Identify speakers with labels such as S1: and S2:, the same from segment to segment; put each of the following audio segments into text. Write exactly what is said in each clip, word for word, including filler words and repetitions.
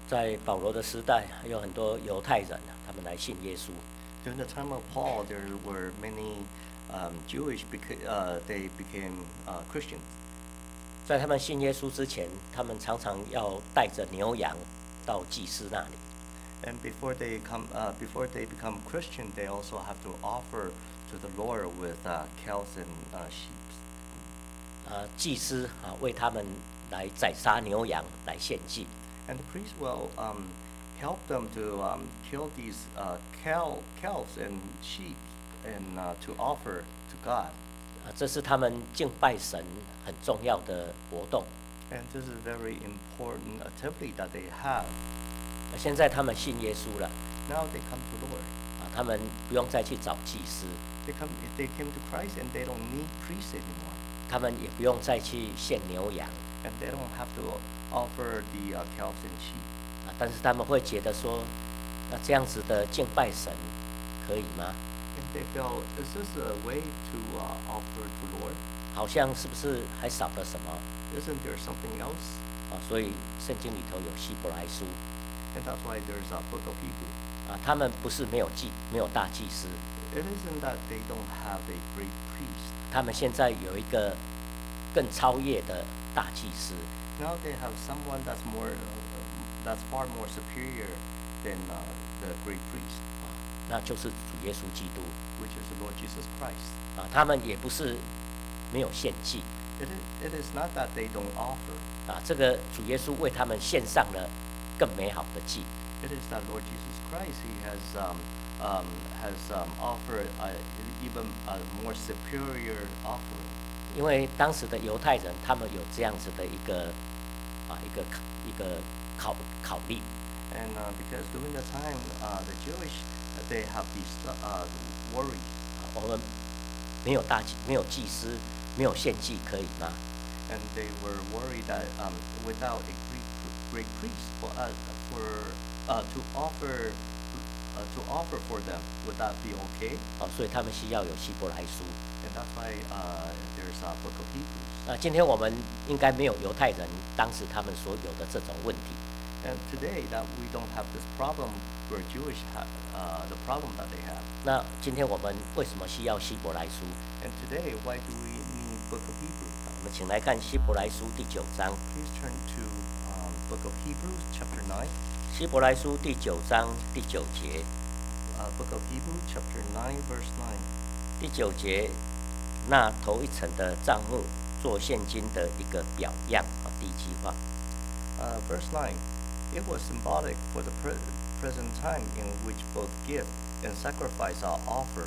S1: 在保罗的时代，有很多犹太人啊，他们来信耶稣。
S2: During the time of Paul, there were many um, Jewish beca- uh, they became uh, Christians.
S1: 在他们信耶稣之前，他们常常要带着牛羊到祭司那里。
S2: And before they come, uh, before they become Christian, they also have to offer to the Lord with uh, cows and uh, sheep.
S1: 啊，祭司啊，为他们来宰杀牛羊来献祭。
S2: And the priest will um, help them to um, kill these uh, cow, cows and sheep and uh, to offer to God.
S1: 啊，这是他们敬拜神很重要的活动。
S2: And this is a very important activity that they have.
S1: 现在他们信耶稣了，
S2: Now they come to Lord.
S1: 啊，他们不用再去找祭司，
S2: They come, they came to Christ and they don't need priests anymore.
S1: 他们也不用再去献牛羊，
S2: And they don't have to offer the uh, cows and sheep.
S1: 啊，但是他们会觉得说，那这样子的敬拜神可以吗？
S2: And they felt, is this a way to uh, offer to Lord?
S1: 好像是不是还少了什么？
S2: Isn't there something else?
S1: 啊，所以圣经里头有希伯来书，
S2: And that's why there's a book of Hebrew.
S1: 啊，他们不是没有祭，没有大祭司，
S2: It isn't that they don't have a great priest.
S1: 他们现在有一个更超越的大祭司，
S2: Now they have someone that's more, uh, that's far more superior than uh, the great priest,
S1: 啊，那就是主耶稣基督，
S2: which is the Lord Jesus Christ.
S1: 啊，他们也不是没有献祭，
S2: It is, it is not that they don't offer.
S1: 啊，这个主耶稣为他们献上了更美好的祭，
S2: It is that Lord Jesus Christ, He has um, um, has um, offered a, even a more superior offering.
S1: 因为当时的犹太人他们有这样子的一个啊一个考一个考考虑，
S2: And uh, because during the time, uh, the Jewish, uh, they have these uh, worries.
S1: 啊，我们没有大祭，没有祭司，没有献祭可以吗？
S2: And they were worried that um, without a great, great priest for us, for uh, to offer uh, to offer for them, would that be okay?
S1: 哦，所以他们需要有希伯来书。
S2: And that's why uh, there's a book of Hebrews.
S1: 那今天我们应该没有犹太人当时他们所有的这种问题。
S2: And today that we don't have this problem where Jewish have uh, the problem that they have.
S1: 那今天我们为什么需要希伯来书？
S2: And today, why do we need book of Hebrews?
S1: 我们请来看希伯来书第九章。
S2: Please turn to um, book of Hebrews, chapter nine.
S1: 希伯来书第九章第九节，
S2: Uh, book of Hebrews, chapter nine, verse nine.
S1: 第九节，那头一层的账目做现今的一个表样啊，第一句话。
S2: Uh, verse nine. It was symbolic for the pre- present time in which both gift and sacrifice are offered.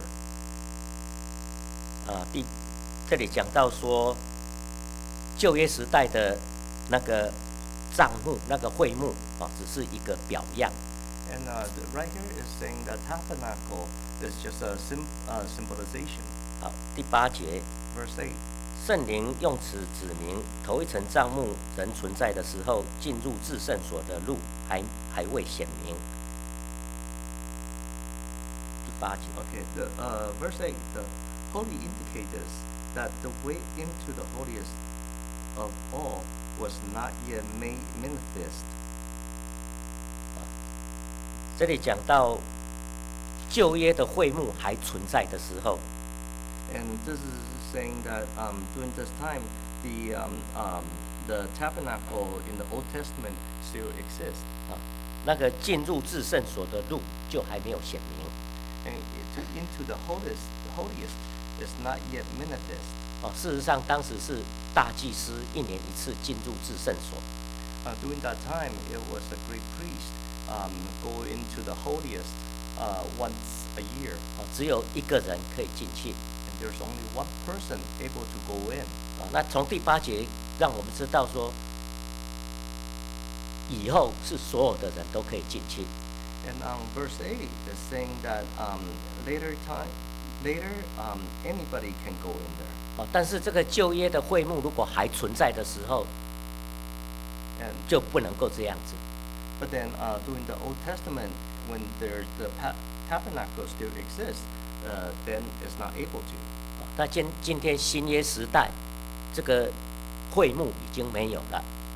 S1: 啊，第这里讲到说，旧约时代的那个账目、那个会幕啊，只是一个表样。
S2: And uh, the, right here is saying that tabernacle is just a sim- uh, symbolization.
S1: 好，第八节，
S2: Verse eight.
S1: 圣灵用此指明，头一层账目仍存在的时候，进入至圣所的路还还未显明。第八节，
S2: Okay, the uh, verse eight, the holy indicators that the way into the holiest of all was not yet made manifest.
S1: 这里讲到旧约的会幕还存在的时候，
S2: And this is saying that um, during this time, the um, um, the tabernacle in the Old Testament still exists,
S1: 啊，那个进入至圣所的路就还没有显明。
S2: and to, into the holiest, holiest is not yet manifest.
S1: 哦，事实上当时是大祭司一年一次进入至圣所，
S2: Uh, during that time, it was a great priest um, go into the holiest uh, once a year,
S1: 哦，只有一个人可以进去。
S2: and there's only one person able to go in.
S1: 啊，那从第八节让我们知道说，以后是所有的人都可以进去。
S2: And on verse eight is saying that um, later time, later um, anybody can go in there.
S1: 哦，但是这个旧约的会幕如果还存在的时候，
S2: And
S1: 就不能够这样子。
S2: but then uh, during the Old Testament, when there's the pa- tabernacle still exists, uh, then it's not able to.
S1: 哦那今今天新约时代，这个会幕已经没有了。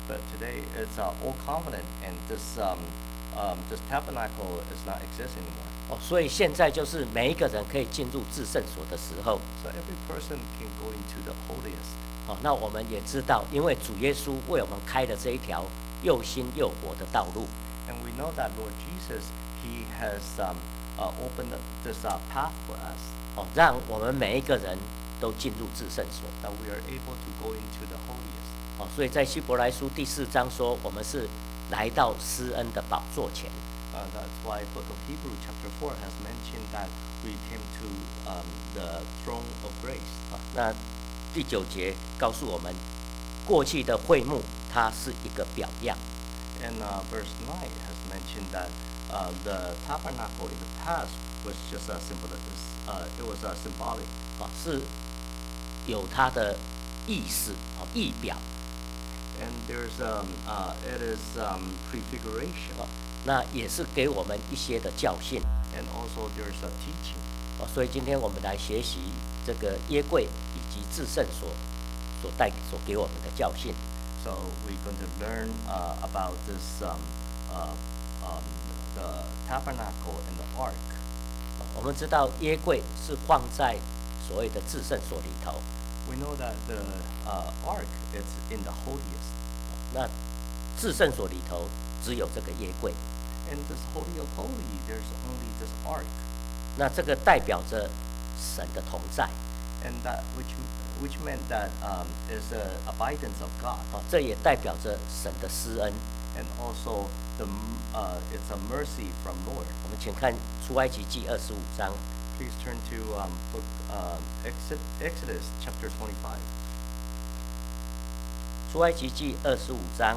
S2: But today it's uh, all covenant, and this um, um, this tabernacle is not exist anymore.
S1: 哦，所以现在就是每一个人可以进入至圣所的时候。
S2: So every person can go into the holiest.
S1: 哦，那我们也知道，因为主耶稣为我们开了这一条又新又活的道路。
S2: And we know that Lord Jesus, He has um, uh, opened up this uh, path for us.
S1: 哦，让我们每一个人都进入至圣所。
S2: That we are able to go into the holiest.
S1: 哦，所以在希伯来书第四章说，我们是来到施恩的宝座前。
S2: Uh, that's why Book of Hebrew chapter four has mentioned that we came to um, the throne of grace.
S1: 啊，那第九节告诉我们，过去的会幕它是一个表样。
S2: And uh, verse nine has mentioned that uh, the tabernacle in the past was just a symbol. Uh, it was a symbolic.
S1: 啊，是有它的意思，啊，意表。
S2: And there's um, uh, it is um, prefiguration.
S1: 啊，那也是给我们一些的教训。
S2: And also there's a teaching.
S1: 哦，所以今天我们来学习这个约柜以及至圣所所带所给我们的教训。
S2: So we're going to learn uh, about this um, uh, um, the tabernacle and the ark.
S1: 哦，我们知道约柜是放在所谓的至圣所里头。
S2: We know that the uh, ark is in the holiest.
S1: 那至圣所里头只有这个约柜。
S2: In this holy of holy, there's only this ark.
S1: 那这个代表着神的同在。
S2: And that which which meant that um, is the abidance of God.
S1: 哦，这也代表着神的施恩。
S2: And also the uh, it's a mercy from Lord.
S1: 我们请看出埃及记二十五章。
S2: Please turn to um, book uh, Exod Exodus chapter twenty-five.
S1: 出埃及记二十五章，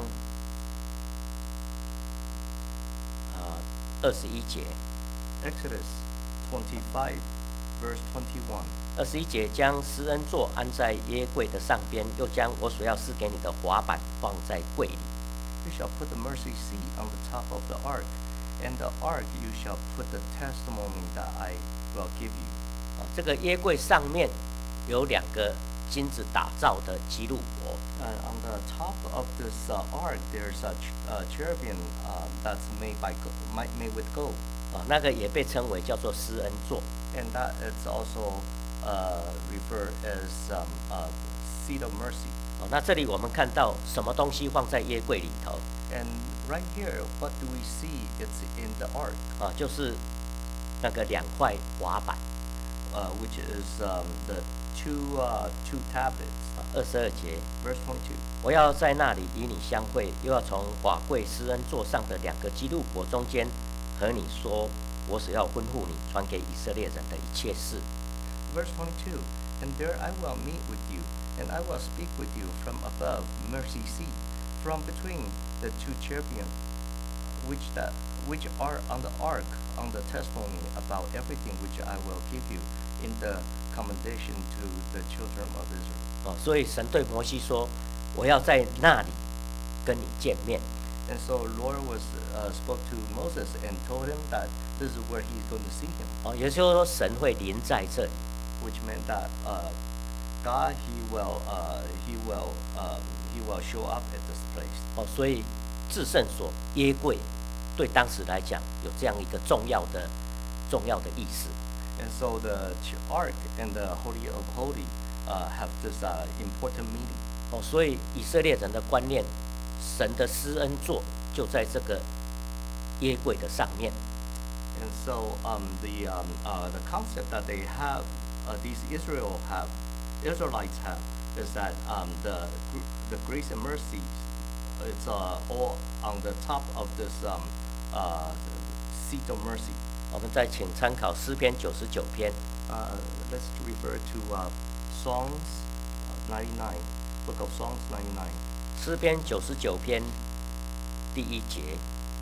S1: 啊，二十一节。
S2: Exodus twenty-five, verse twenty-one.
S1: 二十一节，将施恩座安在约柜的上边，又将我所要施给你的滑板放在柜里。
S2: You shall put the mercy seat on the top of the ark, and the ark you shall put the testimony that I will give you.
S1: 啊，这个约柜上面有两个金子打造的基路伯。
S2: And on the top of this uh, ark, there's a ch uh, cherubim uh, that's made by go made with gold.
S1: 啊，那个也被称为叫做施恩座。
S2: And that is also uh, referred as um, uh, seat of mercy.
S1: 哦，那这里我们看到什么东西放在约柜里头？
S2: And right here, what do we see? It's in the ark.
S1: 啊，就是那个两块滑板。
S2: Uh, which is um, the two uh, two tablets.
S1: 二十二节，
S2: Verse twenty-two.
S1: 我要在那里与你相会，又要从法柜施恩座上的两个基路伯中间和你说，我所要吩咐你传给以色列人的一切事。
S2: Verse twenty-two. And there I will meet with you, and I will speak with you from above mercy seat, from between the two cherubim, which that which are on the ark, on the testimony about everything which I will give you in the commendation to the children of Israel.
S1: 哦，所以神对摩西说，我要在那里跟你见面。
S2: And so Lord was uh, spoke to Moses and told him that this is where he's going to see him.
S1: 哦，也就是说神会临在这里。
S2: Which meant that uh, God he will uh, he will um, he will show up at this place.
S1: 哦，所以至圣所约柜对当时来讲有这样一个重要的重要的意思。
S2: And so the ark and the holy of holy uh, have this uh, important meaning.
S1: 哦，所以以色列人的观念，神的施恩座就在这个约柜的上面。
S2: And so um, the um, uh, the concept that they have, uh, these Israel have, Israelites have, is that um, the the grace and mercy, it's uh, all on the top of this um, uh, seat of mercy.
S1: 我们再请参考诗篇九十九篇。
S2: Uh, let's refer to uh, Songs ninety-nine, Book of Songs ninety-nine.
S1: 诗篇九十九篇第一节，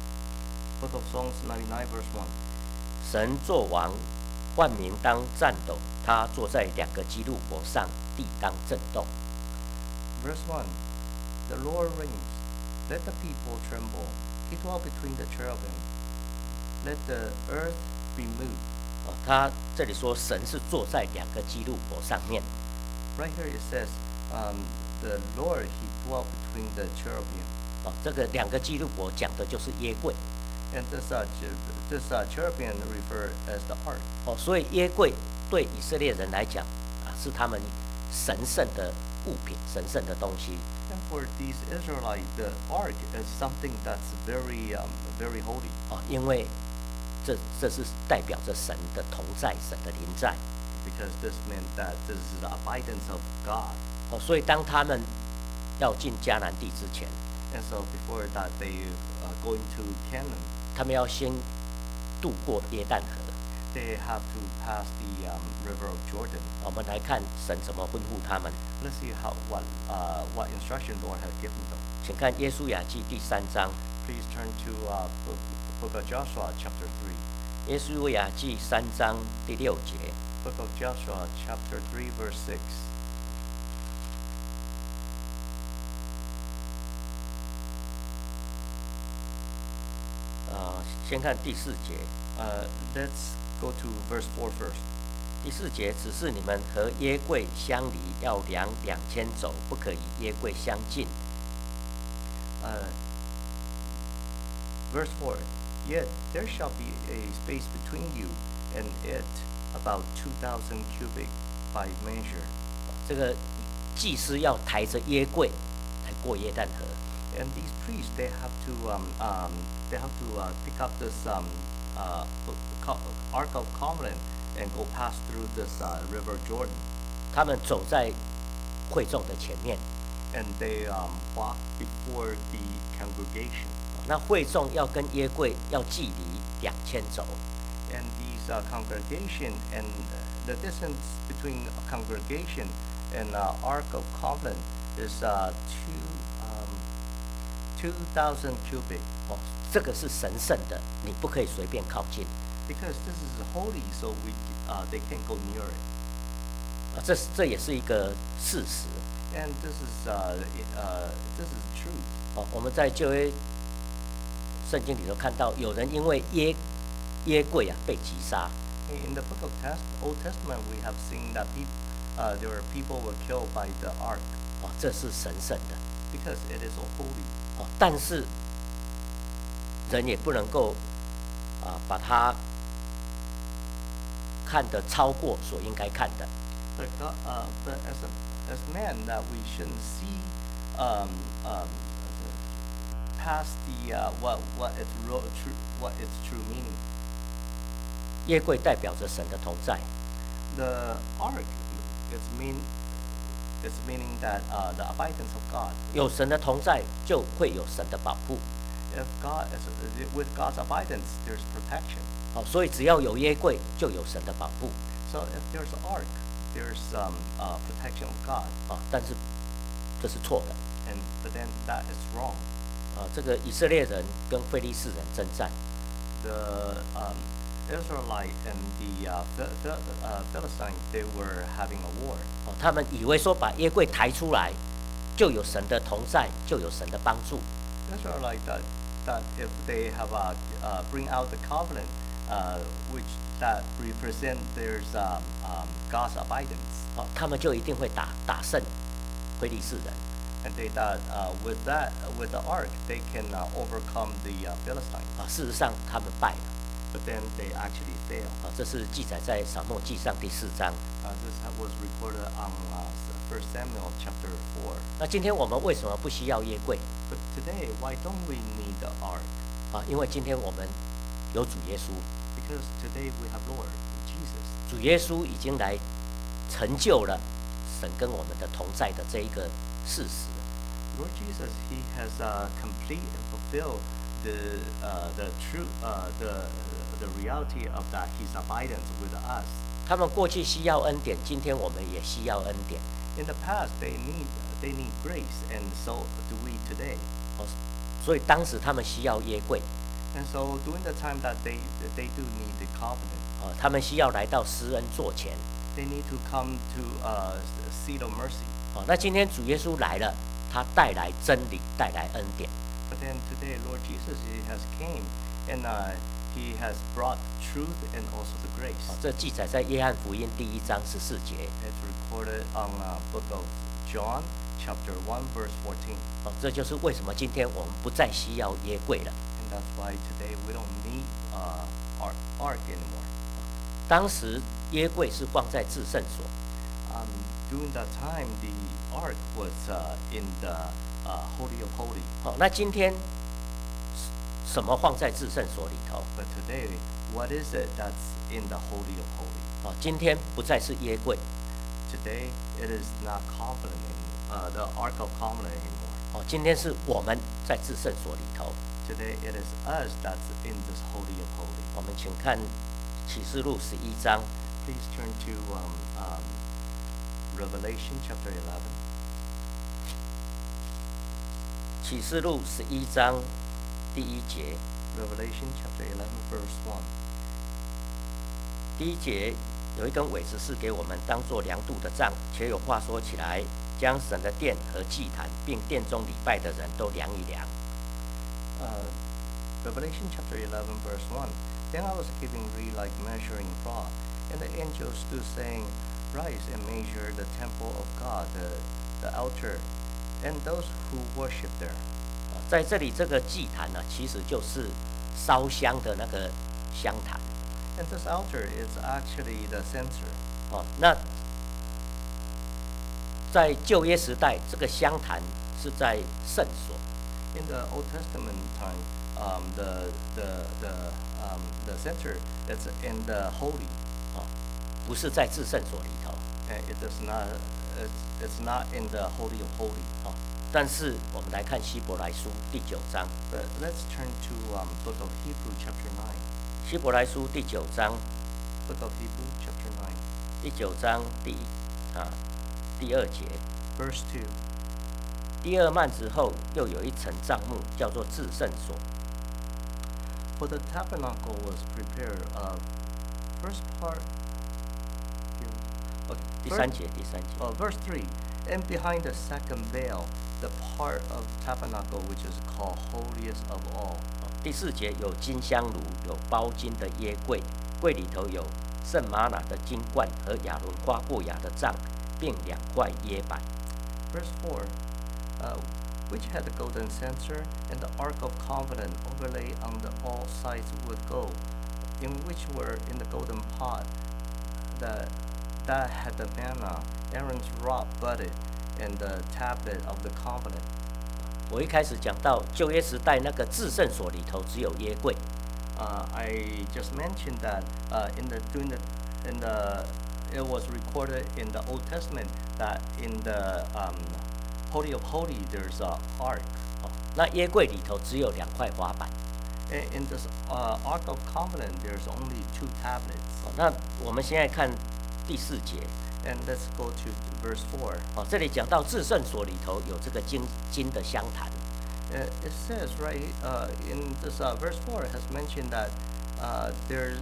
S2: Book of Songs ninety-nine, verse one.
S1: 神作王，万民当战斗，他坐在两个基路伯上，地当震动。
S2: Verse one. The Lord reigns. Let the people tremble. He dwells between the cherubim. Let the earth be moved.
S1: 哦，他这里说神是坐在两个基路伯上面。
S2: Right here it says, um, the Lord he dwelt between the cherubim,
S1: 哦，这个两个基路伯讲的就是约柜。
S2: and this uh, cher- this uh, cherubim referred as the ark.
S1: 哦，所以约柜对以色列人来讲啊，是他们神圣的物品、神圣的东西。
S2: And for these Israelites, the ark is something that's very um, very holy,
S1: 哦，因为这这是代表着神的同在、神的临在。
S2: because this meant that this is the abidance of God.
S1: 哦，所以当他们要进迦南地之前，
S2: And so before that, they uh, go into Canaan.
S1: 他们要先渡过约旦河。
S2: They have to pass the um, river of Jordan.
S1: 我们来看神怎么吩咐他们，
S2: Let's see how what uh, what instruction Lord has given them.
S1: 请看约书亚记第三章。
S2: Please turn to uh, book, book of Joshua chapter three.
S1: 约书亚记三章第六节。
S2: Book of Joshua chapter three verse six.
S1: 啊、先看第四节。
S2: Uh, let's go to verse four first.
S1: 第四节只是你们和约柜相离，要量两千肘，不可与约柜相近。
S2: Uh, verse four. Yet there shall be a space between you and it, about two thousand cubit by measure.
S1: 这个祭司要抬着约柜来过约旦河。
S2: And these priests, they have to um, um, they have to uh, pick up this um, uh, co- Ark of Covenant and go pass through this uh, river Jordan.
S1: 他们走在会众的前面，
S2: And they um, walk before the congregation.
S1: 那会众要跟约柜要距离两千肘。
S2: And these uh, congregation and uh, the distance between a congregation and uh, Ark of Covenant is uh, two um, two thousand cubit.
S1: 哦，这个是神圣的，你不可以随便靠近。
S2: Because this is holy, so we uh, they can't go near it.
S1: 啊，这是这也是一个事实。
S2: And this is uh, i- uh, this is truth.
S1: 哦，我们在旧约圣经里头看到，有人因为约约柜啊被击杀。
S2: In the book of Test Old Testament, we have seen that peop- uh, there were people were killed by the ark
S1: 哦，这是神圣的。
S2: because it is so holy.
S1: 哦，但是人也不能够啊把它看得超过所应该看的。
S2: But God, uh, but as a as man, that we shouldn't see um, um, past the uh, what what its ro- true what its true meaning.
S1: 约柜代表着神的同在。
S2: The ark is mean is meaning that uh, the abidance of God.
S1: 有神的同在，就会有神的保护。
S2: If God is with God's abidance, there's protection.
S1: 好，所以只要有约柜，就有神的保护。
S2: So if there's an ark, there's um, uh, protection of God.
S1: 啊，但是这是错的。
S2: And but then that is wrong.
S1: 啊，这个以色列人跟非利士人征战，
S2: The um, Israelite and the uh, Phil- Phil- uh, Philistine, they were having a war.
S1: 哦，他们以为说把约柜抬出来，就有神的同在，就有神的帮助。
S2: Israelite that that if they have uh, uh, bring out the covenant, uh, which that represent there's um, um, God's abidance,
S1: 哦，他们就一定会打打胜非利士人。
S2: and they thought uh, with that with the ark they can uh, overcome the uh, Philistines.
S1: 啊，事实上他们败了。
S2: But then they actually fail.
S1: 啊，这是记载在撒母耳记上第四章。
S2: Uh, this ha- was recorded on uh, First Samuel chapter four.
S1: 那今天我们为什么不需要约柜？
S2: But today, why don't we need the ark?
S1: 啊，因为今天我们有主耶稣，
S2: Because today we have Lord Jesus.
S1: 主耶稣已经来成就了神跟我们的同在的这一个事实。
S2: Lord Jesus, He has uh, complete and fulfilled the uh, the true uh, the the reality of that His abidance with us.
S1: 他们过去需要恩典，今天我们也需要恩典。
S2: In the past, they need they need grace, and so do we today.
S1: 哦，所以当时他们需要约柜，
S2: And so during the time that they they do need the covenant,
S1: 哦，他们需要来到施恩座前。
S2: they need to come to uh, seat of mercy.
S1: 哦，那今天主耶稣来了，他带来真理，带来恩典。
S2: But then today, Lord Jesus, He has came and uh, He has brought truth and also the
S1: 啊
S2: grace.，
S1: 这记载在约翰福音第一章十四节。
S2: It's recorded on uh, book of John, chapter one, verse fourteen.
S1: 哦，这就是为什么今天我们不再需要约柜了。
S2: And that's why today we don't need uh, ark, ark anymore.
S1: 当时约柜是放在至圣所，
S2: Um, during that time, the ark was uh, in the uh, Holy of Holy.
S1: 好，那今天什么放在至圣所里头？
S2: But today, what is it that's in the Holy of Holy?
S1: 哦，今天不再是约柜，
S2: Today, it is not covenant anymore, uh, the Ark of Covenant anymore.
S1: 哦，今天是我们在至圣所里头。
S2: Today, it is us that's in this Holy of Holy.
S1: 我们请看启示录十一章，
S2: Please turn to um, um, Revelation chapter eleven.
S1: 启示录十一章第一节，
S2: Revelation chapter eleven, verse one.
S1: 第一节有一根苇子是给我们当做量度的杖，且有话说起来，将神的殿和祭坛，并殿中礼拜的人都量一量。
S2: Uh, Revelation chapter eleven, verse one. Then I was given reed like measuring rod, and the angel stood saying, Rise and measure the temple of God, the, the altar, and those who worship there.
S1: 啊在这里这个祭坛呢，其实就是烧香的那个香坛。
S2: And this altar is actually the censer.
S1: 哦，那在旧约时代，这个香坛是在圣所。
S2: In the Old Testament time, um, the the the um, the censer is in the holy,
S1: 哦，不是在至圣所里头。
S2: and it is not it's, it's not in the holy of holy.
S1: 哦，但是我们来看希伯来书第九章，
S2: But let's turn to um, book of Hebrew chapter nine.
S1: 希伯来书第九章，
S2: Book of Hebrew chapter nine,
S1: 第九章第一啊第二节，
S2: verse two.
S1: 第二幔子后又有一层帐幕，叫做至圣所。
S2: For the tabernacle was prepared. Uh, first part. Okay,
S1: 第
S2: first-
S1: 三节，第三节。
S2: Uh, verse three. And behind the second veil, the part of tabernacle which is called holiest of all.
S1: 第四节有金香炉，有包金的耶柜，柜里头有圣玛拿的金冠和亚伦花过牙的杖，并两块耶板。
S2: Verse four. Uh, which had the golden censer and the ark of covenant overlaid on the all sides with gold, in which were in the golden pot that that had the manna, Aaron's rod budded, and the tablet of the covenant.
S1: 我一开始讲到旧约时代那个至圣所里头只有耶柜，
S2: Uh, I just mentioned that uh, in the during the in the it was recorded in the Old Testament that in the um, Holy of Holy there's a ark.
S1: 哦，那耶柜里头只有两块滑板。
S2: In in this uh, Ark of Covenant, there's only two tablets.
S1: 哦，那我们现在看第四节，
S2: And let's go to verse four.
S1: 哦，这里讲到至圣所里头有这个金金的香坛，
S2: Uh, it says right uh, in this uh, verse four has mentioned that uh, there's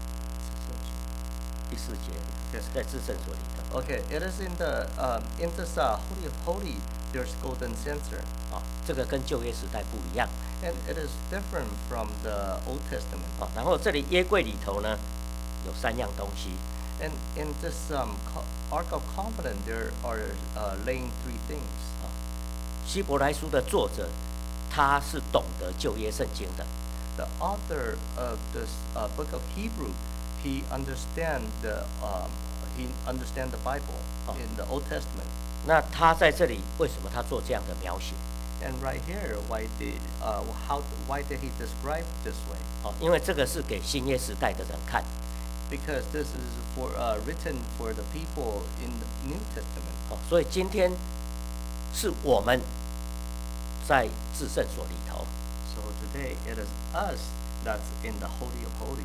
S1: 第四节
S2: Yes.
S1: 在至圣所里头。
S2: okay. It is in the um, in this uh, Holy of Holy. There's golden censer,
S1: 哦，这个跟旧约时代不一样。
S2: and it is different from the Old Testament.
S1: 哦，然后这里耶柜里头呢有三样东西，
S2: And in this um, co- Ark of Covenant, there are uh, laying three things.
S1: 希伯来书的作者他是懂得旧约圣经的，
S2: The author of this uh, book of Hebrew, he understand the um, he understand the Bible
S1: Oh.
S2: in the Old Testament.
S1: 那他在这里为什么他做这样的描写？
S2: And right here, why did uh, how why did he describe this way?
S1: 哦，因为这个是给新约时代的人看，
S2: Because this is for uh, written for the people in the New Testament.
S1: 哦，所以今天是我们在至圣所里头，
S2: So today it is us that's in the Holy of Holy.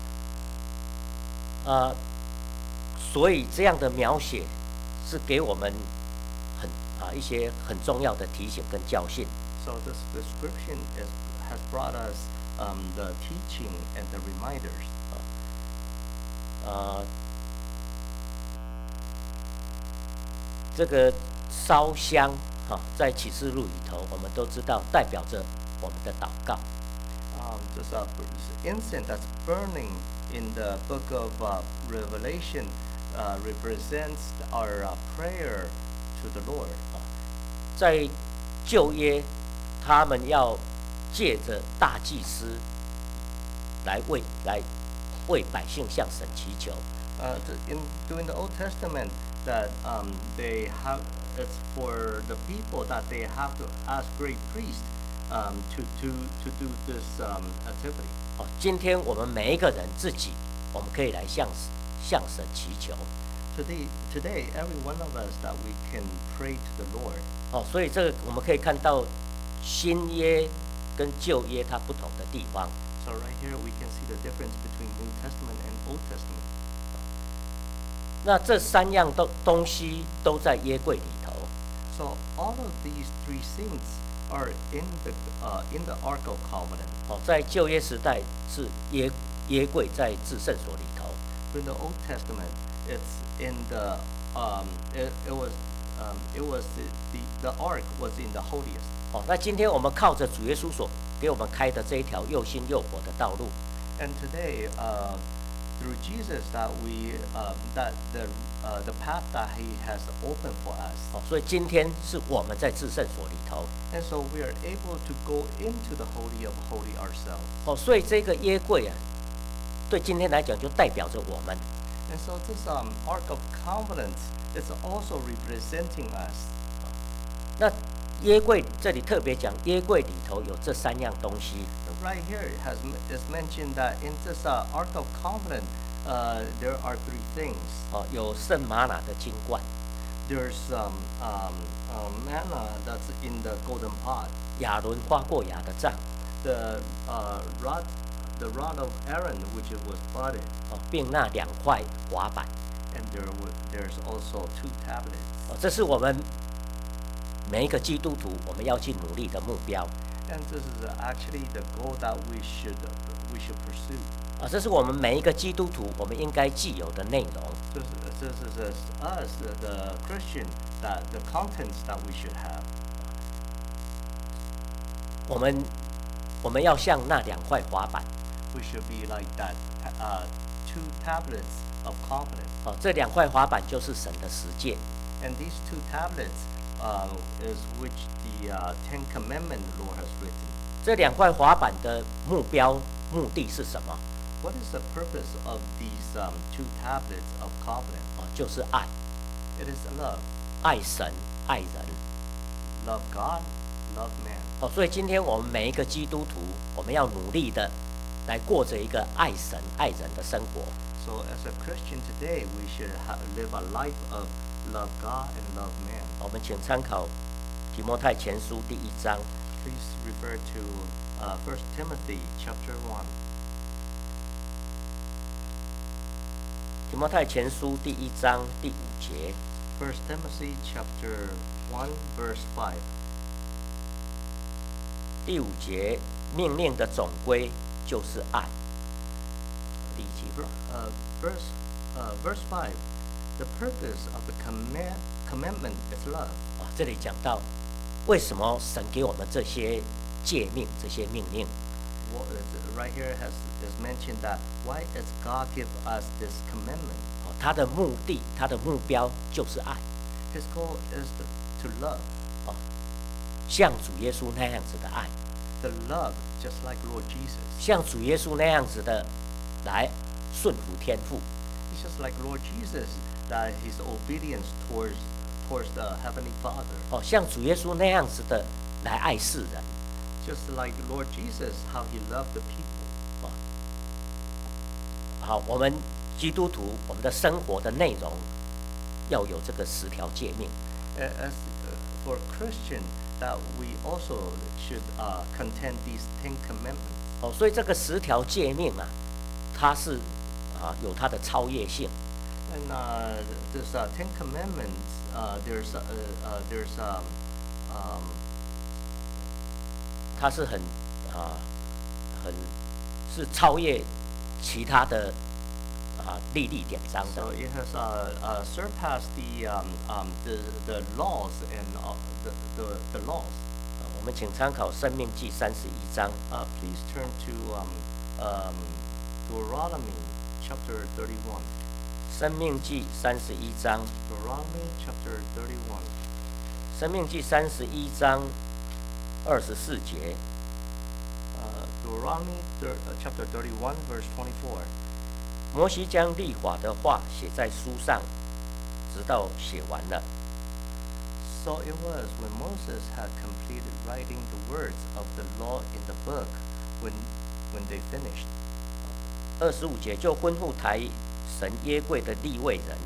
S1: 呃，所以这样的描写是给我们很啊一些很重要的提醒跟教训。
S2: So this description is has brought us um, the teaching and the reminders.
S1: 呃，这个烧香哈、在启示录里头，我们都知道代表着我们的祷告。
S2: Um, this uh, incense that's burning in the book of uh, Revelation uh, represents our uh, prayer to the Lord.
S1: 在旧约，他们要借着大祭司来为来为百姓向神祈求。
S2: Uh, in during the Old Testament, that um, they have it's for the people that they have to ask great priests um, to to to do this um, activity.
S1: 哦，今天我们每一个人自己，我们可以来向向神祈求。
S2: Today, today, every one of us that we can pray to the Lord.
S1: 哦，所以这个我们可以看到新约跟旧约它不同的地方。
S2: So right here we can see the difference between New Testament and Old Testament.
S1: 那这三样东东西都在约柜里头。
S2: So all of these three things are in the uh, in the Ark of Covenant.
S1: 哦，在旧约时代是约约柜在至圣所里头。
S2: In the Old Testament, it's in the um, it, it was um, it was the, the the Ark was in the holiest.
S1: 哦，那今天我们靠着主耶稣所给我们开的这一条又新又活的道路。
S2: And today, uh, through Jesus, that we uh, that the uh, the path that He has opened for us.
S1: 哦，所以今天是我们在至圣所里头。
S2: And so we are able to go into the holy of holy ourselves.
S1: 哦，所以这个约柜啊，对今天来讲就代表着我们。
S2: And so this um, Ark of Covenant is also representing us.
S1: 那约柜这里特别讲，约柜里头有这三样东西。
S2: Right here it has is mentioned that in this uh, Ark of Covenant, uh, there are three things.
S1: 哦，有圣玛拿的金冠，
S2: There's um, um, um, manna that's in the golden pot.
S1: 亚伦花过芽的杖，
S2: The uh, rod, the rod of Aaron, which it was budded,
S1: 哦，并那两块滑板。
S2: and there w- there's also two tablets.
S1: 哦，这是我们每一个基督徒我们要去努力的目标。
S2: And this is uh, actually the goal that we should uh, we should pursue.
S1: 啊，这是我们每一个基督徒我们应该既有的内容。
S2: This, this is uh, us, uh, the Christian, that the contents that we should have.
S1: 我们我们要像那两块滑板。
S2: We should be like that, uh, two tablets of confidence.
S1: 哦，这两块滑板就是神的十诫。
S2: And these two tablets uh, is which the uh, Ten Commandment Lord has written.
S1: 这两块滑板的目标目的是什么？
S2: What is the purpose of these um, two tablets of covenant?
S1: 哦，就是爱，
S2: It is love.
S1: 爱神，爱人。
S2: Love God, love man.
S1: 哦，所以今天我们每一个基督徒，我们要努力的来过着一个爱神、爱人的生活。
S2: So as a Christian today, we should ha- live a life of love God and love man.
S1: 我们请参考提摩太前书第一章。
S2: Please refer to uh, First Timothy chapter one.
S1: 提摩太前书第一章第五节，
S2: First Timothy chapter one verse five.
S1: 第五节命令的总归就是爱。第一句话，
S2: Uh, verse uh, verse five. The purpose of the command commandment is love.
S1: 啊，这里讲到为什么神给我们这些诫命、这些命令。
S2: What is, right here has is mentioned that why is God give us this commandment?
S1: 哦，他的目的、他的目标就是爱，
S2: His goal is to, to love.
S1: 哦，像主耶稣那样子的爱，
S2: The love just like Lord Jesus.
S1: 像主耶稣那样子的来顺服天父。
S2: It's just like Lord Jesus that his obedience towards towards the heavenly Father.
S1: 哦，像主耶稣那样子的来爱世人。
S2: Just like Lord Jesus, how he loved the people.
S1: 哦，好，我们基督徒我们的生活的内容要有这个十条诫命。
S2: A- As uh, for Christian, that we also should uh, contain these Ten Commandments.
S1: 哦，所以这个十条诫命啊，它是啊有它的超越性。
S2: And uh, this uh, Ten Commandments, uh, there's uh, uh, there's um, um,
S1: 它是很啊很是超越其他的啊历历典章的
S2: so。it has uh, uh, surpassed the um, um, the the laws and uh, the, the the laws.
S1: 啊我们请参考《生命记》三十一章。
S2: Uh, please turn to um, um, Deuteronomy chapter thirty-one.
S1: 生命记三十一章，
S2: Deuteronomy chapter thirty-one.
S1: 生命记三十一章二十四节。
S2: Uh, Deuteronomy thir- uh, chapter thirty-one, verse twenty-four.
S1: 摩西将律法的话写在书上，直到写完了。
S2: So it was when Moses had completed writing the words of the law in the book, when when they finished.
S1: 二十五节就吩咐抬神约柜的利未人，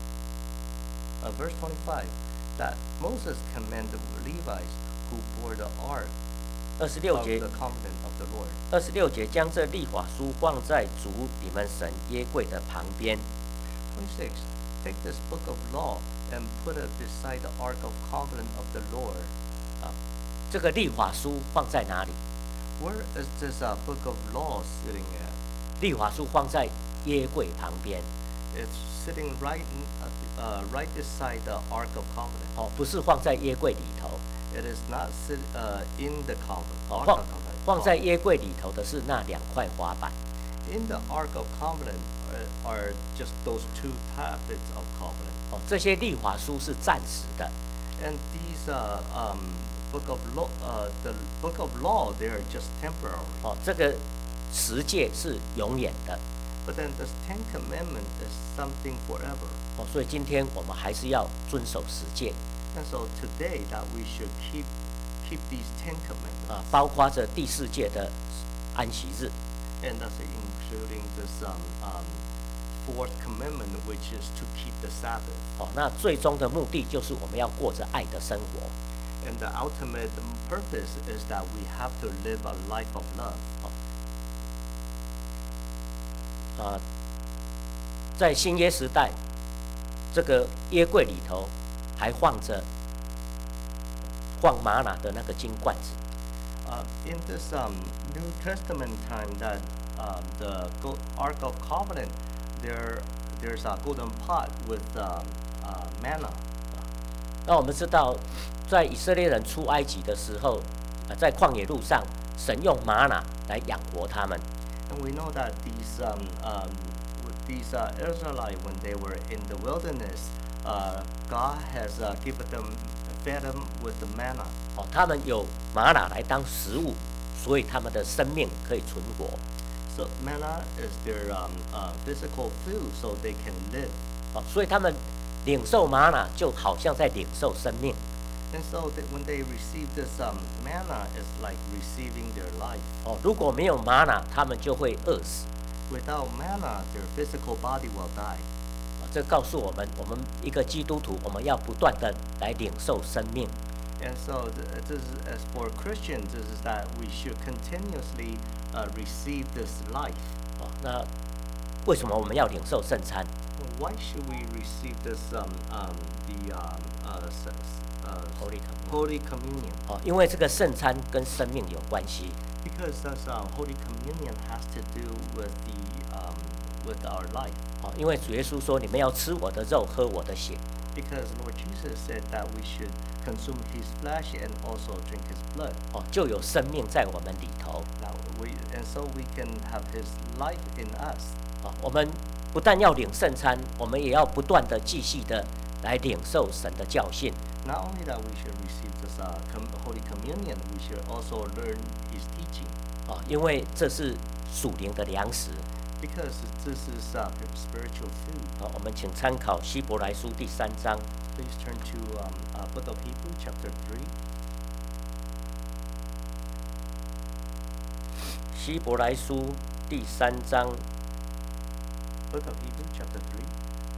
S2: Uh, verse twenty-five, that Moses commanded the Levites who bore the ark
S1: 二十六
S2: of
S1: 节
S2: the covenant of the Lord.
S1: 二十六节将这律法书放在主你们神约柜的旁边。
S2: twenty-six, take this book of law and put it beside the ark of covenant of the Lord.
S1: 啊，这个律法书放在哪里？
S2: Where is this uh, book of law sitting at?
S1: 律法书放在约柜旁边，
S2: It's sitting right in, uh, uh, right beside the ark of covenant.
S1: 哦，不是放在约柜里头。
S2: It is not sit uh, in the covenant.
S1: 哦，
S2: Ark
S1: 放
S2: of covenant.
S1: 放在约柜里头的是那两块滑板。
S2: In the ark of covenant are, are just those two tablets of covenant.
S1: 哦，这些律法书是暂时的。
S2: And these uh, um, book of law, uh, the book of law, they are just temporary.
S1: 哦，这个十诫是永远的。
S2: But then the Ten Commandment is something forever.
S1: 哦，所以今天我们还是要遵守十诫
S2: And so today that we should keep keep these Ten Commandments.
S1: 啊，包括着第四诫的安息日。
S2: And that's including this um, um, fourth commandment, which is to keep the Sabbath.
S1: 哦，那最终的目的就是我们要过着爱的生活。
S2: And the ultimate purpose is that we have to live a life of love.
S1: 啊，在新约时代，这个约柜里头还放着放玛瑙的那个金罐子。
S2: Uh, in this um, New Testament time, that um, the go- Ark of Covenant, there there's a golden pot with um, uh, manna.
S1: 那我们知道，在以色列人出埃及的时候，啊，在旷野路上，神用玛瑙来养活他们。
S2: And we know that these um, um, with these uh, Israelites, when they were in the wilderness, uh, God has uh, given them, fed them with the manna.
S1: 哦，他们有玛瑙来当食物，所以他们的生命可以存活。
S2: So manna is their um, uh, physical food, so they can live.
S1: 哦，所以他们领受玛瑙就好像在领受生命。
S2: And so that when they receive this um, manna, it's like receiving their life.
S1: 哦，如果没有玛瑙，他们就会饿死。
S2: Without manna, their physical body will die.
S1: 啊，这告诉我们，我们一个基督徒，我们要不断的来领受生命。
S2: And so th- this is, as for Christians, this is that we should continuously uh, receive this life.
S1: 哦，那为什么我们要领受圣餐？
S2: Why should we receive this um, um, the um, uh, s- s- uh,
S1: Holy Communion.
S2: Holy Communion?
S1: 哦，因为这个圣餐跟生命有关系。
S2: Because this uh, Holy Communion has to do with the um, with our life.
S1: 哦，因为主耶稣说，你们要吃我的肉，喝我的血。
S2: Because Lord Jesus said that we should consume His flesh and also drink His blood.
S1: 哦，就有生命在我们里头。
S2: Now we and so we can have His life in us.
S1: 哦，我们不但要领圣餐，我们也要不断的继续的来领受神的教训。
S2: Not only that we should receive this uh, com- Holy Communion, we should also learn His teaching.
S1: 哦，因为这是属灵的粮食。
S2: Because this is uh, spiritual food.
S1: 好，我们请参考希伯来书第三章。
S2: Please turn to um, uh, Book of Hebrew, chapter three.
S1: 希伯来书第三章，
S2: Book of Hebrew, chapter three.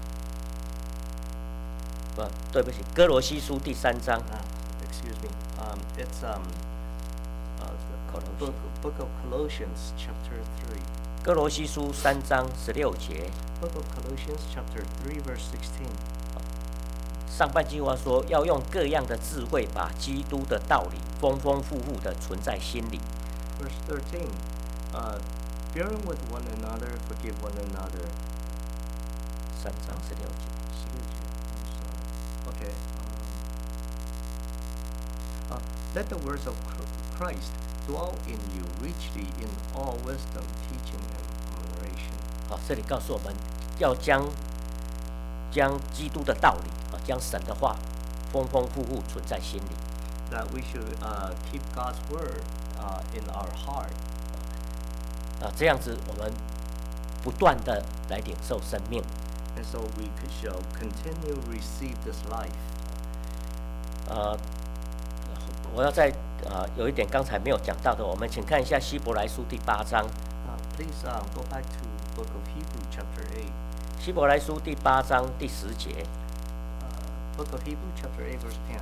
S1: 不，对不起，哥罗西书第三章。
S2: Ah, excuse me. Um, it's um, uh, the
S1: Colossians.
S2: book, book of Colossians, chapter three.
S1: 哥罗西书三章十六节，
S2: Book of Colossians, chapter three, verse sixteen.
S1: 上半句话说，要用各样的智慧，把基督的道理丰丰富富的存在心里。
S2: Verse thirteen. Uh, bearing with one another, forgive one another.
S1: 三章十六节。
S2: Excuse you. I'm sorry. Okay. Um, uh, Let the words of Chr- Christ dwell in you richly in all wisdom, teaching, and admiration.
S1: 好，这里告诉我们要将将基督的道理啊，将神的话丰丰富富存在心里。
S2: That we should uh, keep God's word uh, in our heart.
S1: 啊，这样子我们不断的来领受生命。
S2: And so we could shall continue receive this life.
S1: 呃，我要在呃有一点刚才没有讲到的，我们请看一下希伯来书第八章。
S2: Uh, please um, go back to book of Hebrew chapter eight.
S1: 希伯来书第八章第十节，
S2: Uh, book of Hebrew chapter eight verse ten.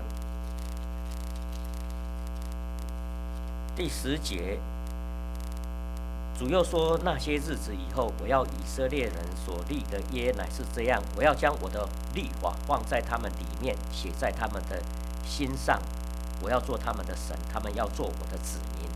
S1: 第十节，主又说：那些日子以后，我要以色列人所立的约乃是这样，我要将我的律法放在他们里面，写在他们的心上，我要做他们的神，他们要做我的子民。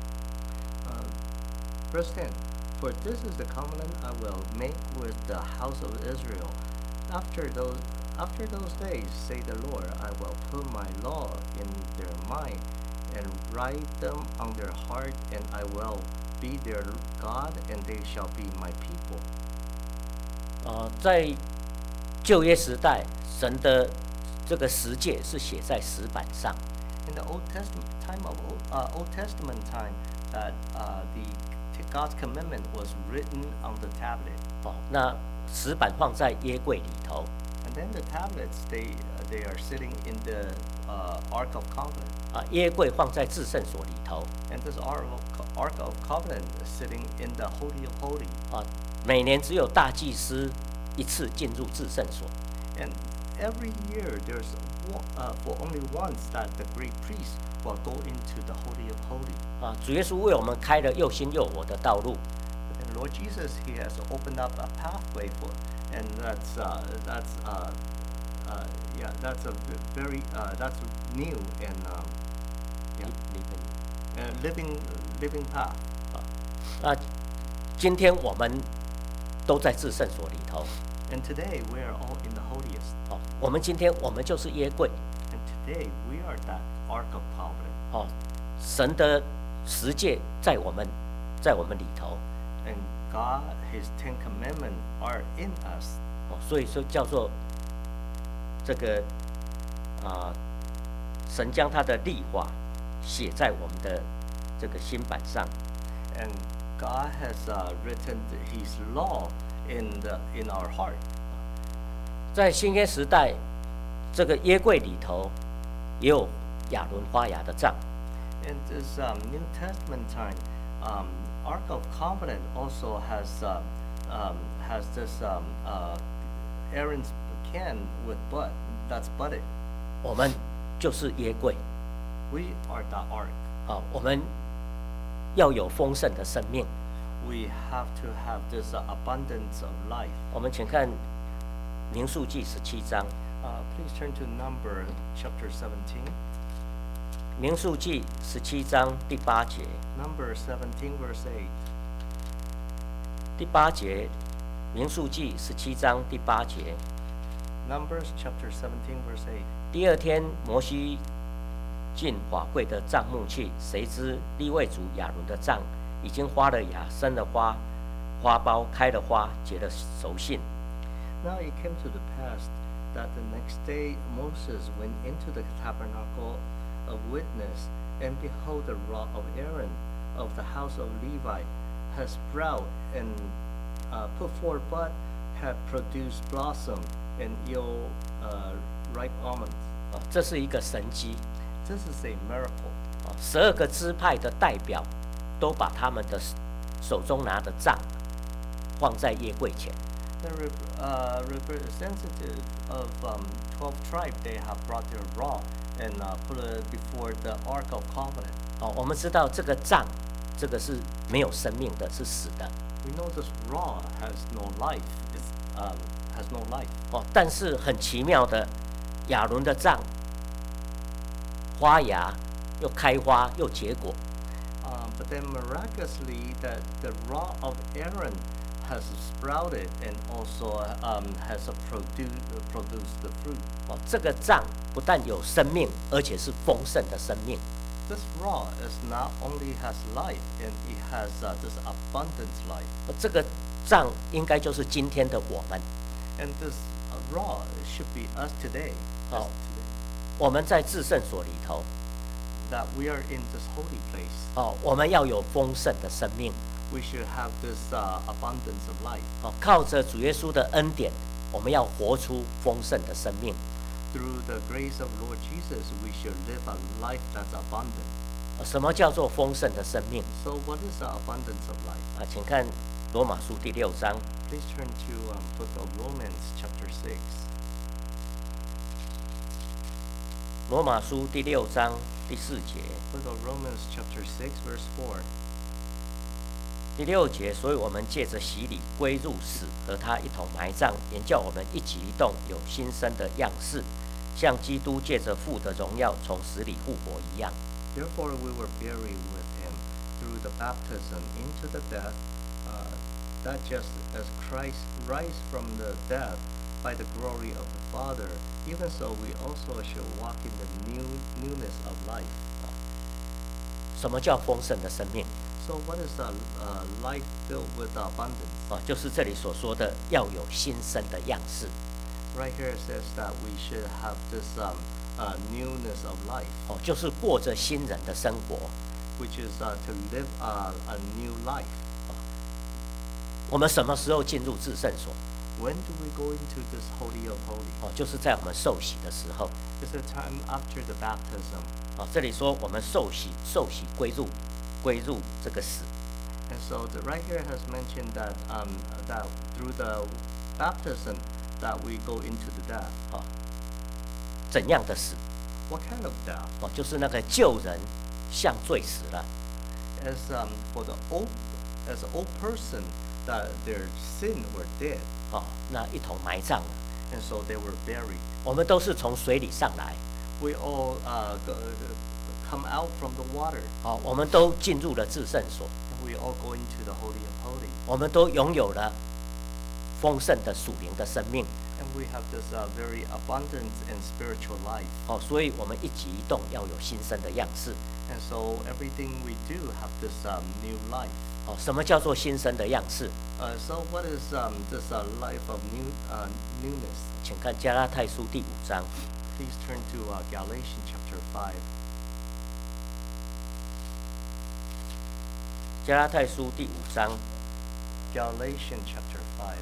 S2: Um, verse ten. For this is the covenant I will make with the house of Israel. After those after those days, say the Lord, I will put my law in their mind and write them on their heart, and I will be their God, and they shall be my people.
S1: 呃，在旧约时代，神的这个十诫是写在石板上。
S2: In the Old Testament time of Old, uh, Old Testament time, that uh, the God's commandment was written on the tablet,
S1: 哦，那石板放在约柜里头。
S2: and then the tablets they uh, they are sitting in the uh, Ark of Covenant.
S1: 啊，约柜放在至圣所里头。
S2: And this Ark of, Ark of Covenant is sitting in the Holy of Holies.
S1: 啊，每年只有大祭司一次进入至圣所。
S2: And every year there's one, uh, for only once that the great priest will go into the Holy of Holies.
S1: 啊，主耶稣为我们开了又新又活的道路。
S2: And Lord Jesus, He has opened up a pathway for, and that's uh, that's uh, uh, yeah, that's a v- very uh, that's new and um, yeah,
S1: 里里边
S2: uh, living living path.
S1: 那今天我们都在至圣所里头。
S2: And today we are all in the holiest.
S1: 哦，我们今天我们就是约柜。
S2: And today we are that Ark of Covenant.
S1: 哦，神的十诫在我们，在我们里头。
S2: And God, His Ten Commandments are in us.
S1: 哦，所以说叫做这个啊、神将他的律法写在我们的这个心板上。
S2: And God has uh, written His law in the in our heart.
S1: 在新约时代，这个约柜里头也有亚伦花芽的杖。
S2: In this um, New Testament time, um, Ark of Covenant also has uh, um, has this um, uh, Aaron's can with bud that's budded.
S1: 我们就是约柜。
S2: We are the Ark.
S1: 好、我们要有丰盛的生命。
S2: We have to have this uh, abundance of life.
S1: 我们请看民数记十七章。
S2: Uh, please turn to Number chapter seventeen.
S1: 民数记十七章第八节。
S2: Number seventeen, verse eight.
S1: 第八节，民数记十七章第八节。
S2: Numbers chapter seventeen, verse eight.
S1: 第二天，摩西进法柜的帐幕去，谁知利未族亚伦的杖已经发了芽，生了花，花苞开了花，结了熟杏。
S2: Now it came to the pass that the next day Moses went into the tabernacle of witness, and behold, the rod of Aaron of the house of Levi had sprouted and uh, put forth bud, had produced blossom and yield uh, ripe almonds.
S1: 啊，这是一个神迹。
S2: This is a miracle.
S1: 啊，十二个支派的代表都把他们的手中拿的杖放在约柜前。
S2: The rep- uh, representative of um, twelve tribes, they have brought their rod and uh, put it before the Ark of Covenant.
S1: 哦，我们知道这个杖，这个是没有生命的，是死的。
S2: We know this rod has no life. It's, um, has no life.
S1: 哦，但是很奇妙的，亚伦的杖花芽又开花又结果。
S2: Um, but then miraculously, that the rod of Aaron has sprouted and also um, has a produ- produced the fruit.
S1: 哦，这个杖不但有生命，而且是丰盛的生命。
S2: this raw is not only has life and it has uh, this abundant life.
S1: 这个杖应该就是今天的我们。
S2: And this uh, raw should be us today. us
S1: 好
S2: today.
S1: 我们在至圣所里头，
S2: That we are in this holy place.
S1: 哦，我们要有丰盛的生命。
S2: We should have this uh, abundance of life.
S1: 哦，靠着主耶稣的恩典，我们要活出丰盛的生命。
S2: Through the grace of Lord Jesus, we should live a life that's abundant.
S1: 呃什么叫做丰盛的生命？
S2: So what is the abundance of life?
S1: 啊，请看罗马书第六章。
S2: Please turn to um, book of Romans chapter six.
S1: 罗马书第六章第四节，
S2: Book of Romans chapter six verse four.
S1: 第六节，所以我们借着洗礼归入死，和他一同埋葬，也叫我们一举一动有新生的样式，像基督借着父的荣耀从死里复活一样。
S2: Therefore we were buried with him through the baptism into the death, uh, that just as Christ rise from the dead by the glory of the Father, even so we also should walk in the new newness of life.
S1: 什么叫丰盛的生命？
S2: So what is a uh, life filled with abundance?
S1: 哦，就是这里所说的要有新生的样式。
S2: Right here it says that we should have this um, uh, newness of life,
S1: 哦，就是过着新人的生活。
S2: which is uh, to live uh, a new life.
S1: 我们什么时候进入至圣所？
S2: When do we go into this holy of holies?
S1: 哦，就是在我们受洗的时候。
S2: It's the time after the baptism.
S1: 哦，这里说我们受洗，受洗归入，归入这个死。
S2: And so the, right here has mentioned that um, that through the baptism that we go into the death.
S1: 哦，怎样的死？
S2: What kind of death?
S1: 哦，就是那个旧人像罪死了。
S2: As um, for the old, as an old person that their sin were dead,
S1: 哦，那一同埋葬了。
S2: and so they were buried.
S1: 我们都是从水里上来。
S2: We all uh, go, come out from the water,
S1: 哦，我们都进入了至圣所，
S2: and we all go into the holy of holies.
S1: 我们都拥有了丰盛的属灵的生命。
S2: And we have this uh, very abundant and spiritual life.
S1: 哦，所以我们一举一动要有新生的样式。
S2: And so everything we do have this um, new life.
S1: 哦，什么叫做新生的样式？
S2: Uh, so what is um, this uh, life of new uh, newness?
S1: 请看加拉太书第五章。
S2: Please turn to uh, Galatians chapter five.
S1: 加拉太书第五章，
S2: Galatians chapter five.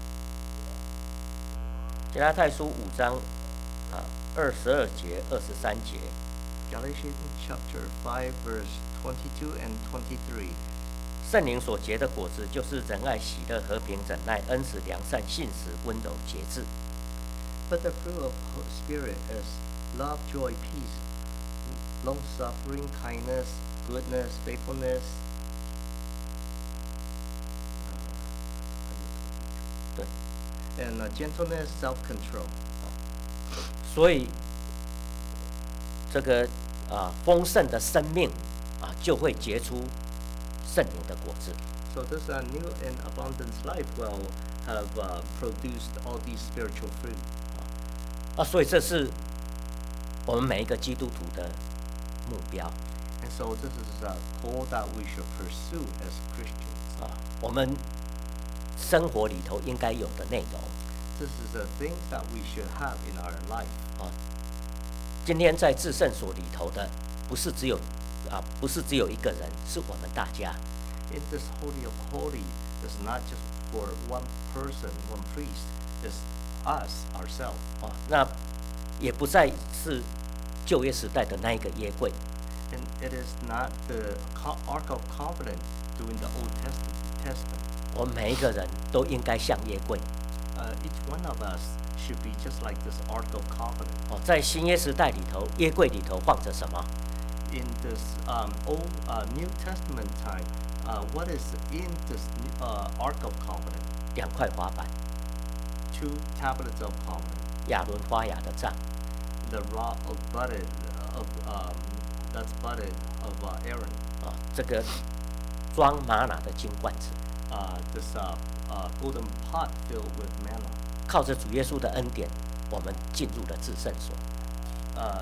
S1: 加拉太书五章啊，二十二节、二十三节。
S2: Galatians chapter five verse twenty-two and twenty-three.
S1: 圣灵所结的果子，就是仁爱、喜乐、和平、忍耐、恩慈、良善、信实、温柔、节制。
S2: But the fruit of the Spirit is love, joy, peace, long-suffering, kindness, goodness, faithfulness.
S1: 对，
S2: And uh, gentleness, self-control.
S1: 所以这个啊丰盛的生命啊，就会结出圣灵的果子。
S2: So this uh, new and abundant life will have uh, produced all these spiritual fruit.
S1: 啊，所以这是我们每一个基督徒的目标
S2: And so this is a goal that we should pursue as Christians.
S1: 啊，我们生活里头应该有的内容
S2: This is the things that we should have in our life.
S1: 啊。今天在至圣所里头的，不是只有啊，不是只有一个人，是我们大家。
S2: In this holy of holy, it's not just for one person, one priest. It's us, ourselves.
S1: 哦，那也不再是旧约时代的那一个约柜，
S2: And it is not the co- Ark of Covenant during the Old Testament. Testament.
S1: 我们每一个人都应该像约柜。
S2: Uh, each one of us should be just like this Ark of Covenant.
S1: 哦，在新约时代里头，约柜里头放着什么？
S2: In this um, Old uh, New Testament time, uh, what is in this new, uh, Ark of Covenant?
S1: 两块滑板，
S2: Two tablets of covenant.
S1: 亚伦发芽的杖。
S2: The rod of budded of um, that's budded of uh, Aaron.
S1: 啊，这个装玛瑙的金罐子，
S2: Uh, this uh, uh, golden pot filled with manna.
S1: 靠着主耶稣的恩典，我们进入了至圣所。
S2: Uh,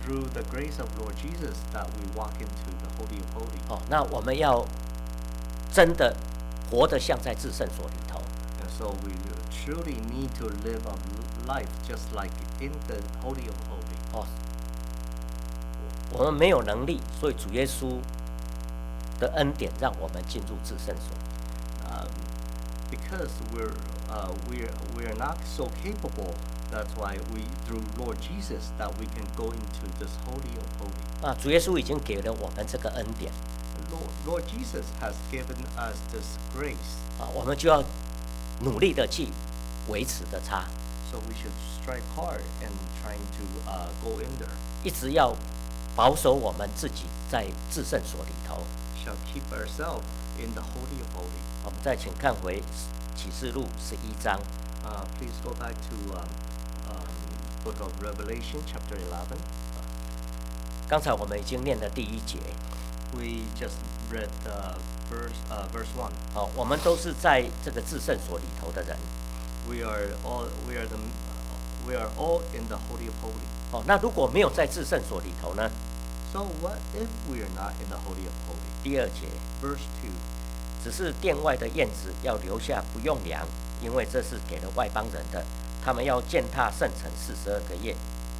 S2: through the grace of Lord Jesus that we walk into the Holy of Holies.
S1: 哦，那我们要真的活得像在至圣所里头。
S2: And so we truly need to live a life just like in the Holy of Holies.
S1: 哦，我们没有能力，所以主耶稣的恩典让我们进入至圣所。
S2: Um, because we're uh, we're we're not so capable. That's why we through Lord Jesus that we can go into this Holy of Holies.
S1: 啊，主耶稣已经给了我们这个恩典
S2: Lord, Lord Jesus has given us this grace,
S1: 啊，我们就要努力的去维持着它，
S2: so we should strive hard and trying to uh, go in there.
S1: 一直要保守我们自己在至圣所里头。
S2: Shall keep ourselves in the Holy of Holies.
S1: 我们再请看回启示录十一章，
S2: Uh, please go back to um, um, Book of Revelation, chapter eleven.
S1: 刚才我们已经念了第一节，
S2: We just read uh, verse uh, verse one.
S1: 哦，我们都是在这个至圣所里头的人，
S2: We are all we are the we are all in the Holy of Holies.
S1: 哦，那如果没有在至圣所里头呢？
S2: So what if we are not in the Holy of Holies?
S1: 第二节，
S2: Verse two.
S1: 只是殿外的燕子要留下不用粮，因为这是给了外邦人的，他们要践踏圣城四十二个月。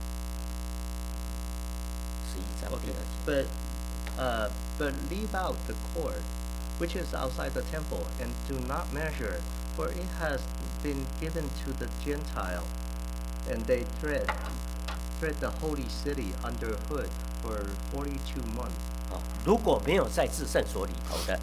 S1: 十一章第二节。
S2: But uh, but leave out the court, which is outside the temple, and do not measure, for it has been given to the Gentile, and they tread tread the holy city underfoot for forty-two months.
S1: 哦，如果没有在至圣所里头的，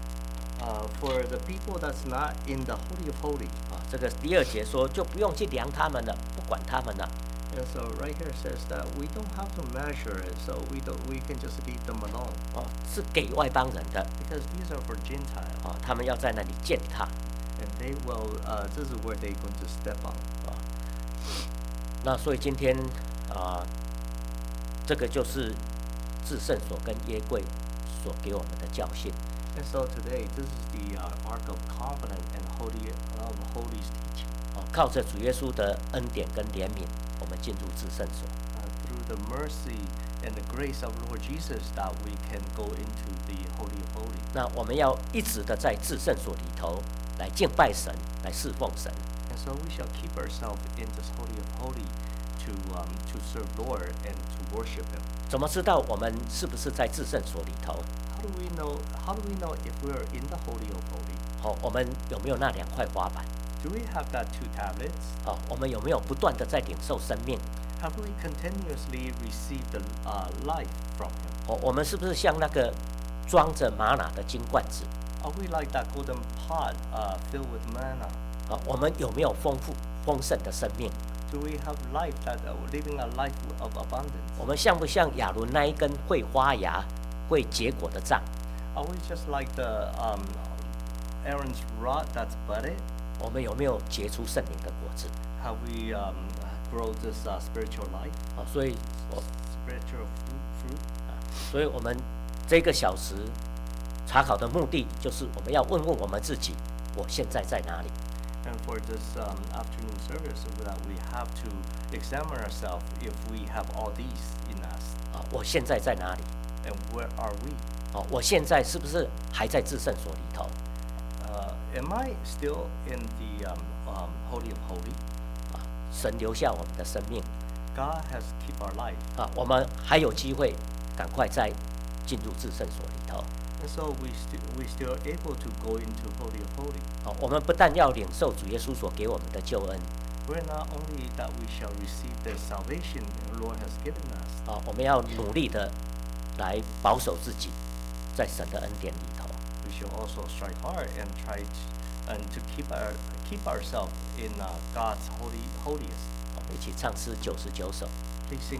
S2: Uh, for the people that's not in the Holy of Holies.
S1: 啊，这个第二节说就不用去量他们了，不管他们了。
S2: And so right here says that we don't have to measure it, so we don't we can just leave them alone,
S1: 哦，是给外邦人的，
S2: because these are for Gentiles,
S1: 哦，他们要在那里践踏。
S2: and they will. Uh, this is where they're going to step on.
S1: 啊，那所以今天啊，这个就是至圣所跟约柜所给我们的教训。
S2: And so today, this is the uh, Ark of Covenant and Holy of Holies teaching.
S1: 哦，靠着主耶稣的恩典跟怜悯，我们进入至圣所。
S2: Uh, through the mercy and the grace of Lord Jesus, that we can go into the Holy of Holies.
S1: 那我们要一直的在至圣所里头来敬拜神，来侍奉神。
S2: And so we shall keep ourselves in this Holy of Holies to um, to serve Lord and to worship Him.
S1: 怎么知道我们是不是在至圣所里头？
S2: How do we know? How do we know if we are in the Holy of Holies?
S1: 好、我们有没有那两块滑板？
S2: Do we have that two tablets?
S1: 好、我们有没有不断的在领受生命？
S2: Have we continuously received the uh, life from Him?
S1: 哦，我们是不是像那个装着玛瑙的金罐子？
S2: Are we like that golden pot uh, filled with manna?
S1: 啊，我们有没有丰富丰盛的生命？
S2: Do we have life that uh, living a life of abundance?
S1: 我们像不像亚伦那一根会发芽、会结果的杖？
S2: Are we just like the um, Aaron's rod that's budded?
S1: 我们有没有结出圣灵的果子？
S2: Have we um, grow this uh, spiritual life,
S1: 啊，所以我
S2: spiritual fruit? fruit?
S1: 啊，所以我们这个小时查考的目的就是我们要问问我们自己，我现在在哪里？
S2: And for this um, afternoon service, so that we have to examine ourselves if we have all these in us,
S1: 啊，我现在在哪里？
S2: and where are we?
S1: 哦，我现在是不是还在至圣所里头？
S2: Uh, am I still in the um, um, Holy of Holies?
S1: 啊，神留下我们的生命
S2: God has keep our life,
S1: 啊，我们还有机会赶快再进入至圣所里头。
S2: and so we still we still able to go into Holy of Holies.
S1: 好，我们不但要领受主耶稣所给我们的救恩，
S2: We're not only that we shall receive the salvation the Lord has given us,
S1: 啊，我们要努力的来保守自己，在神的恩典里头。
S2: we shall also strike hard and try to, and to keep our keep ourselves in uh, God's holy holiest.
S1: 我们一起唱诗九十九首。
S2: Please sing